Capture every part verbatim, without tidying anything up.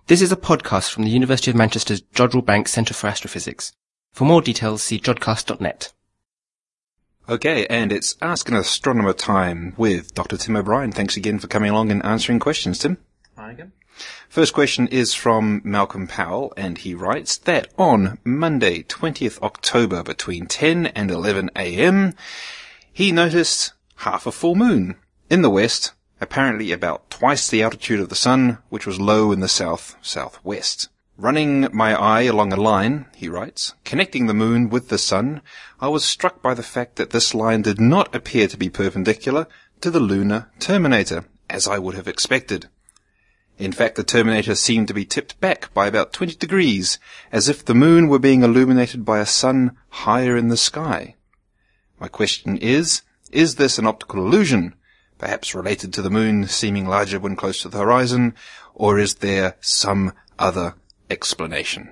This is a podcast from the University of Manchester's Jodrell Bank Centre for Astrophysics. For more details, see jodcast dot net. Okay, and it's Ask an Astronomer time with Doctor Tim O'Brien. Thanks again for coming along and answering questions, Tim. Hi again. First question is from Malcolm Powell, and he writes that on Monday, twentieth October, between ten and eleven a.m., he noticed half a full moon in the west, apparently about twice the altitude of the sun, which was low in the south-southwest. Running my eye along a line, he writes, connecting the moon with the sun, I was struck by the fact that this line did not appear to be perpendicular to the lunar terminator, as I would have expected. In fact, the terminator seemed to be tipped back by about twenty degrees, as if the moon were being illuminated by a sun higher in the sky. My question is, is this an optical illusion, perhaps related to the moon seeming larger when close to the horizon, or is there some other explanation?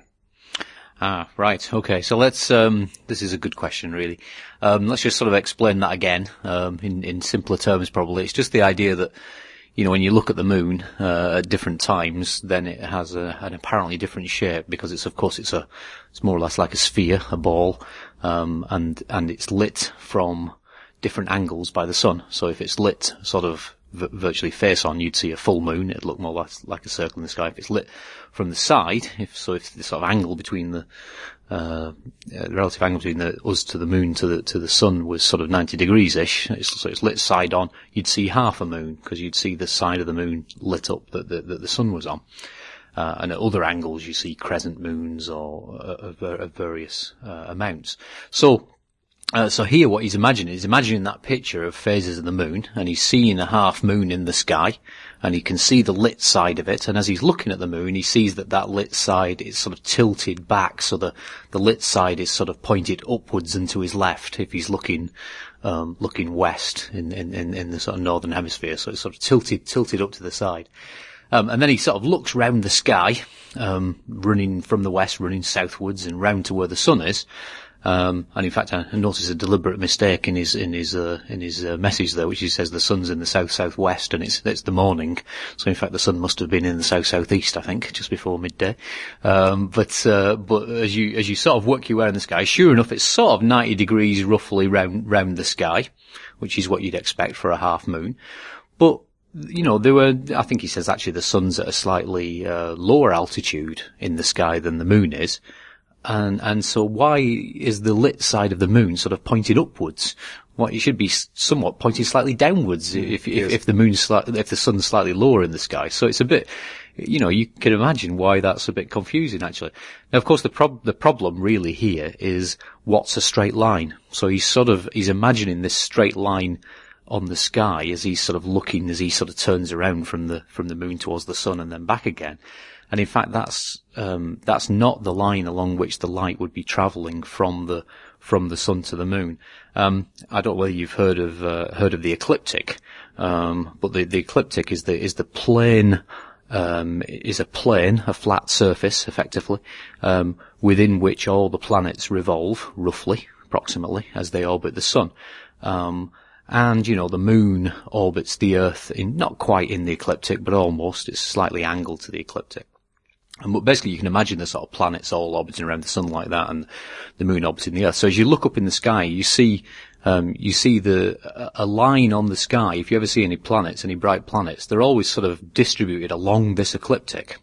Ah, right. Okay. So let's, um, this is a good question, really. Um, let's just sort of explain that again, um, in, in simpler terms, probably. It's just the idea that, you know, when you look at the moon, uh, at different times, then it has a, an apparently different shape because it's, of course, it's a, it's more or less like a sphere, a ball, um, and, and it's lit from different angles by the sun. So if it's lit sort of v- virtually face on, you'd see a full moon. It'd look more like, like a circle in the sky. If it's lit from the side, if so, if the sort of angle between the, uh, the relative angle between the, us to the moon to the, to the sun was sort of ninety degrees-ish, it's, so it's lit side on, you'd see half a moon, because you'd see the side of the moon lit up that the, that the sun was on. Uh, and at other angles you see crescent moons or, uh, of, of various, uh, amounts. So, Uh, so here what he's imagining, he's imagining that picture of phases of the moon, and he's seeing a half moon in the sky, and he can see the lit side of it, and as he's looking at the moon, he sees that that lit side is sort of tilted back, so the, the lit side is sort of pointed upwards and to his left, if he's looking, um, looking west in, in, in, in the sort of northern hemisphere, so it's sort of tilted, tilted up to the side. Um, and then he sort of looks round the sky, um, running from the west, running southwards and round to where the sun is. Um, and in fact, I noticed a deliberate mistake in his, in his, uh, in his, uh, message there, which he says the sun's in the south-southwest and it's, it's the morning. So in fact, the sun must have been in the south-southeast, I think, just before midday. Um, but, uh, but as you, as you sort of work your way around the sky, sure enough, it's sort of ninety degrees roughly round, round the sky, which is what you'd expect for a half moon. But, you know, there were, I think he says actually the sun's at a slightly, uh, lower altitude in the sky than the moon is. And, and so why is the lit side of the moon sort of pointed upwards? Well, it should be somewhat pointed slightly downwards if, if, yes. if the moon's slightly, if the sun's slightly lower in the sky. So it's a bit, you know, you can imagine why that's a bit confusing, actually. Now, of course, the prob, the problem really here is what's a straight line? So he's sort of, he's imagining this straight line on the sky as he's sort of looking, as he sort of turns around from the, from the moon towards the sun and then back again. And in fact, that's, um, that's not the line along which the light would be travelling from the, from the sun to the moon. Um, I don't know whether you've heard of, uh, heard of the ecliptic, um, but the, the ecliptic is the, is the plane, um, is a plane, a flat surface, effectively, um, within which all the planets revolve, roughly, approximately, as they orbit the sun. Um, And, you know, the moon orbits the Earth in, not quite in the ecliptic, but almost. It's slightly angled to the ecliptic. And but basically you can imagine the sort of planets all orbiting around the sun like that and the moon orbiting the Earth. So as you look up in the sky, you see, um, you see the, a line on the sky. If you ever see any planets, any bright planets, they're always sort of distributed along this ecliptic.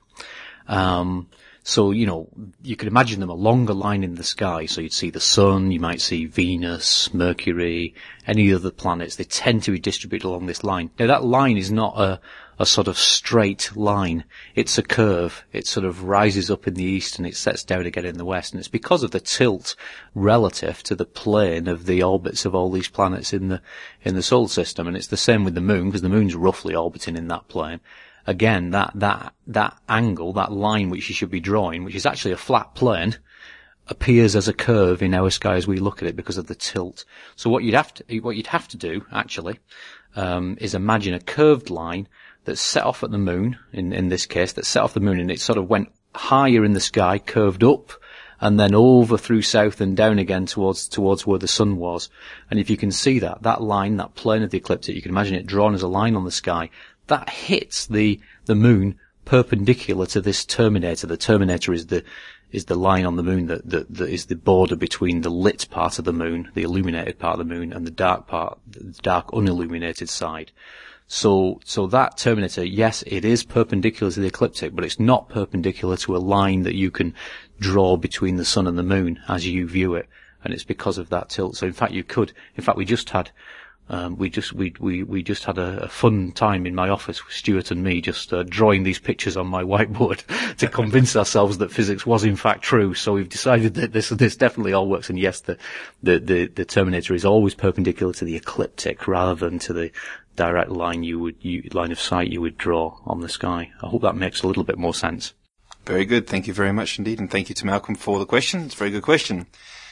Um, So, you know, you could imagine them along a line in the sky. So you'd see the sun, you might see Venus, Mercury, any other planets. They tend to be distributed along this line. Now that line is not a, a sort of straight line. It's a curve. It sort of rises up in the east and it sets down again in the west. And it's because of the tilt relative to the plane of the orbits of all these planets in the, in the solar system. And it's the same with the moon, because the moon's roughly orbiting in that plane. Again, that, that, that angle, that line which you should be drawing, which is actually a flat plane, appears as a curve in our sky as we look at it because of the tilt. So what you'd have to, what you'd have to do, actually, um, is imagine a curved line that's set off at the moon, in, in this case, that's set off the moon and it sort of went higher in the sky, curved up, and then over through south and down again towards, towards where the sun was. And if you can see that, that line, that plane of the ecliptic, you can imagine it drawn as a line on the sky, that hits the, the moon perpendicular to this terminator. The terminator is the is the line on the moon that, that, that is the border between the lit part of the moon, the illuminated part of the moon, and the dark part, the dark unilluminated side. So, so that terminator, yes, it is perpendicular to the ecliptic, but it's not perpendicular to a line that you can draw between the sun and the moon as you view it. And it's because of that tilt. So in fact, you could, in fact, we just had, um, we just, we, we, we just had a, a fun time in my office with Stuart and me just, uh, drawing these pictures on my whiteboard to convince ourselves that physics was in fact true. So we've decided that this, this definitely all works. And yes, the, the, the, the terminator is always perpendicular to the ecliptic rather than to the direct line you would, you, line of sight you would draw on the sky. I hope that makes a little bit more sense. Very good. Thank you very much indeed. And thank you to Malcolm for the question. It's a very good question.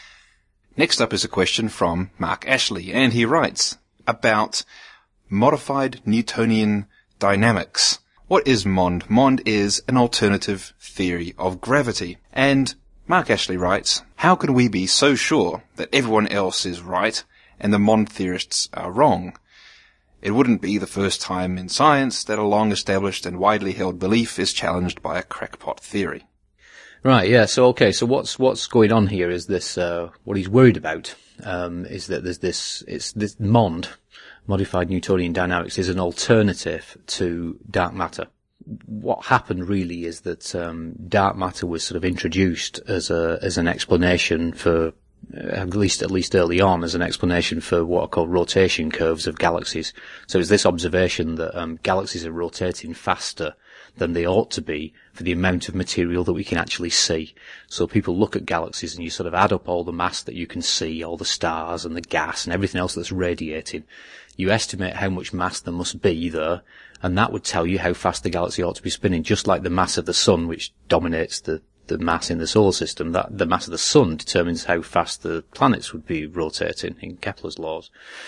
Next up is a question from Mark Ashley, and he writes about modified Newtonian dynamics. What is MOND? MOND is an alternative theory of gravity. And Mark Ashley writes, how can we be so sure that everyone else is right and the MOND theorists are wrong? It wouldn't be the first time in science that a long-established and widely held belief is challenged by a crackpot theory. Right, yeah, so okay, so what's, what's going on here is this, uh, what he's worried about, um, is that there's this, it's this MOND, modified Newtonian dynamics, is an alternative to dark matter. What happened really is that, um, dark matter was sort of introduced as a, as an explanation for, at least, at least early on, as an explanation for what are called rotation curves of galaxies. So it's this observation that, um, galaxies are rotating faster than they ought to be for the amount of material that we can actually see. So people look at galaxies and you sort of add up all the mass that you can see, all the stars and the gas and everything else that's radiating. You estimate how much mass there must be there, and that would tell you how fast the galaxy ought to be spinning, just like the mass of the sun, which dominates the, the mass in the solar system. That the mass of the sun determines how fast the planets would be rotating in Kepler's laws.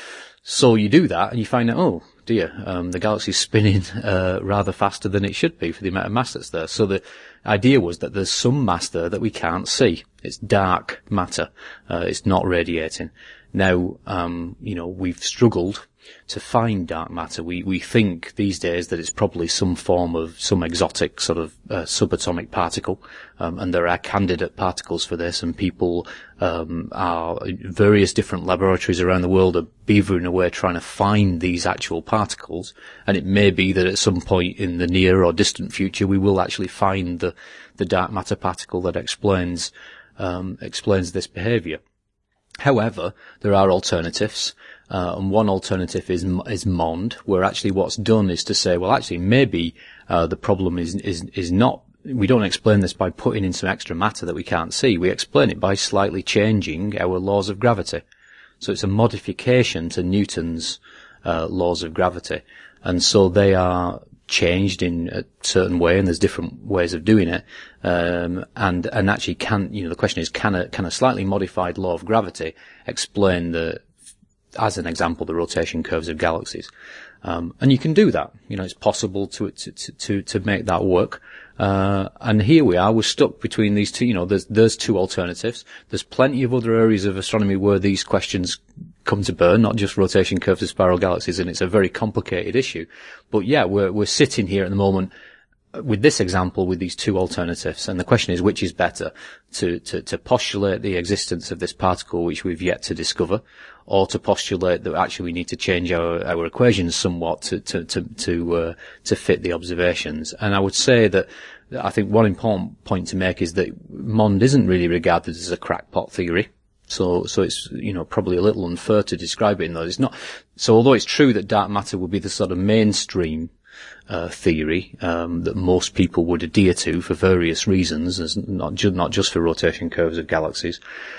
So you do that and you find out, oh dear, um, the galaxy's spinning uh, rather faster than it should be for the amount of mass that's there. So the idea was that there's some mass there that we can't see. It's dark matter. Uh, it's not radiating. Now, um, you know, we've struggled to find dark matter. We, we think these days that it's probably some form of, some exotic sort of, uh, subatomic particle. Um, and there are candidate particles for this, and people, um, are, various different laboratories around the world are beavering away trying to find these actual particles. And it may be that at some point in the near or distant future we will actually find the, the dark matter particle that explains, um, explains this behavior. However, there are alternatives, uh, and one alternative is is MOND, where actually what's done is to say, well, actually, maybe uh, the problem is is is not. We don't explain this by putting in some extra matter that we can't see. We explain it by slightly changing our laws of gravity. So it's a modification to Newton's uh, laws of gravity, and so they are changed in a certain way, and there's different ways of doing it. Um, and, and actually can, you know, the question is, can a, can a slightly modified law of gravity explain the, as an example, the rotation curves of galaxies? Um, and you can do that. You know, it's possible to, to, to, to make that work. Uh, and here we are, we're stuck between these two, you know, there's, there's two alternatives. There's plenty of other areas of astronomy where these questions come to bear, not just rotation curves of spiral galaxies, and it's a very complicated issue. But yeah, we're, we're sitting here at the moment with this example with these two alternatives, and the question is which is better, to, to, to postulate the existence of this particle which we've yet to discover, or to postulate that actually we need to change our, our equations somewhat to, to, to, to, uh, to fit the observations. And I would say that I think one important point to make is that MOND isn't really regarded as a crackpot theory. So, so it's, you know, probably a little unfair to describe it in those. It's not, so although it's true that dark matter would be the sort of mainstream, uh, theory, um, that most people would adhere to for various reasons, as not just, not just for rotation curves of galaxies,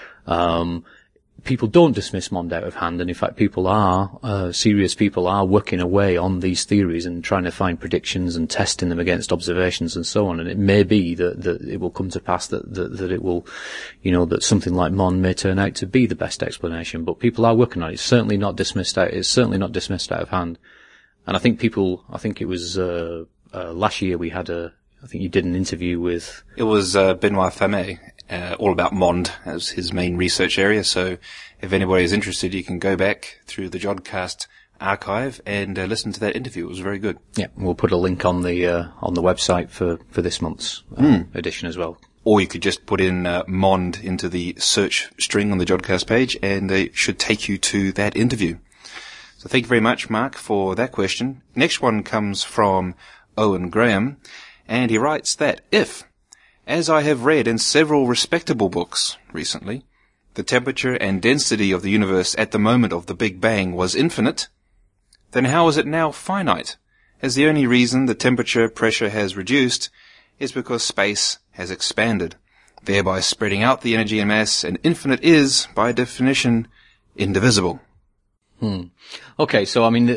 um, people don't dismiss MOND out of hand, and in fact people are, uh, serious people are working away on these theories and trying to find predictions and testing them against observations and so on, and it may be that, that it will come to pass that, that, that it will, you know, that something like MOND may turn out to be the best explanation, but people are working on it. It's certainly not dismissed out, it's certainly not dismissed out of hand. And I think people, I think it was, uh, uh, last year we had a, I think you did an interview with... It was, uh, Benoit Famé. Uh, all about MOND as his main research area. So if anybody is interested, you can go back through the Jodcast archive and uh, listen to that interview. It was very good. Yeah, we'll put a link on the uh, on the website for, for this month's uh, mm. edition as well. Or you could just put in uh, Mond into the search string on the Jodcast page, and it should take you to that interview. So thank you very much, Mark, for that question. Next one comes from Owen Graham, and he writes that if, as I have read in several respectable books recently, the temperature and density of the universe at the moment of the Big Bang was infinite, then how is it now finite, as the only reason the temperature pressure has reduced is because space has expanded, thereby spreading out the energy and mass, and infinite is, by definition, indivisible. Hmm. Okay, so I mean,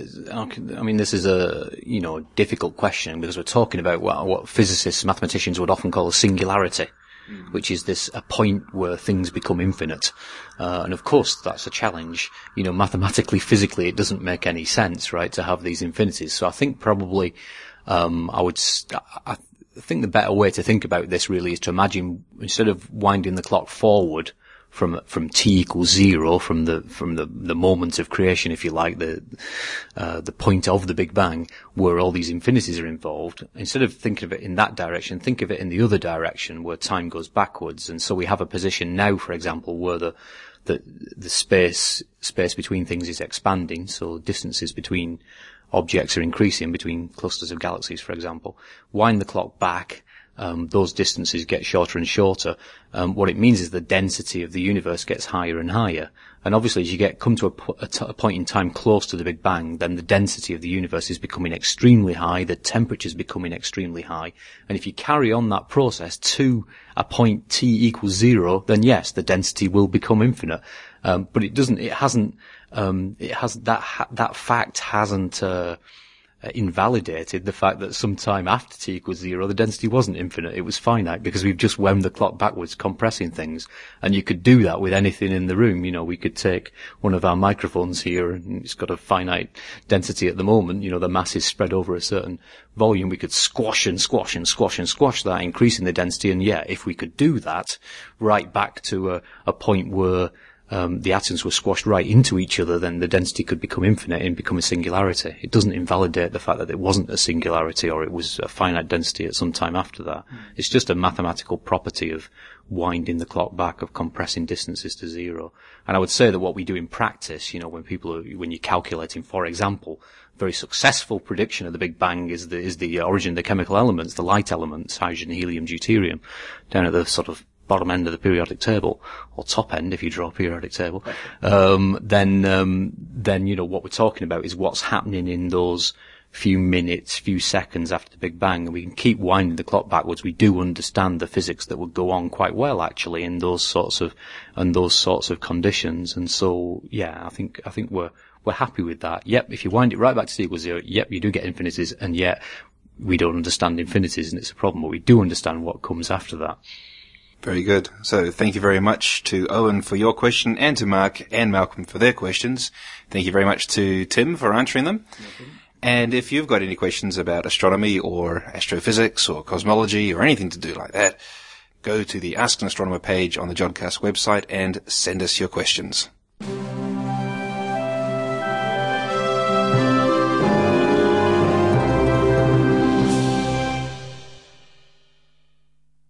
I mean, this is a you know difficult question because we're talking about what, what physicists, mathematicians would often call a singularity, mm. which is this a point where things become infinite, uh, and of course that's a challenge. You know, mathematically, physically, it doesn't make any sense, right, to have these infinities. So I think probably um, I would. St- I think the better way to think about this really is to imagine instead of winding the clock forward from from t equals zero, from the from the the moment of creation, if you like, the uh, the point of the Big Bang, where all these infinities are involved. Instead of thinking of it in that direction, think of it in the other direction, where time goes backwards. And so we have a position now, for example, where the the the space space between things is expanding, so distances between objects are increasing, between clusters of galaxies, for example. Wind the clock back. Um, those distances get shorter and shorter. Um, what it means is the density of the universe gets higher and higher. And obviously, as you get come to a, po- a, t- a point in time close to the Big Bang, then the density of the universe is becoming extremely high. The temperature is becoming extremely high. And if you carry on that process to a point t equals zero, then yes, the density will become infinite. Um, but it doesn't. It hasn't. Um, it has that. Ha- that fact hasn't. Uh, Uh, invalidated the fact that sometime after t equals zero, the density wasn't infinite, it was finite, because we've just wound the clock backwards, compressing things. And you could do that with anything in the room. You know, we could take one of our microphones here, and it's got a finite density at the moment. You know, the mass is spread over a certain volume. We could squash and squash and squash and squash that, increasing the density. And yeah, if we could do that right back to a, a point where Um, the atoms were squashed right into each other, then the density could become infinite and become a singularity. It doesn't invalidate the fact that it wasn't a singularity or it was a finite density at some time after that. Mm. It's just a mathematical property of winding the clock back, of compressing distances to zero. And I would say that what we do in practice, you know, when people are, when you're calculating, for example, very successful prediction of the Big Bang is the, is the origin of the chemical elements, the light elements, hydrogen, helium, deuterium, down at the sort of bottom end of the periodic table, or top end if you draw a periodic table, um, then, um, then, you know, what we're talking about is what's happening in those few minutes, few seconds after the Big Bang, and we can keep winding the clock backwards. We do understand the physics that would go on quite well, actually, in those sorts of, and those sorts of conditions. And so, yeah, I think, I think we're, we're happy with that. Yep, if you wind it right back to t equals zero, yep, you do get infinities, and yet we don't understand infinities, and it's a problem, but we do understand what comes after that. Very good. So thank you very much to Owen for your question, and to Mark and Malcolm for their questions. Thank you very much to Tim for answering them. Mm-hmm. And if you've got any questions about astronomy or astrophysics or cosmology or anything to do like that, go to the Ask an Astronomer page on the Jodcast website and send us your questions.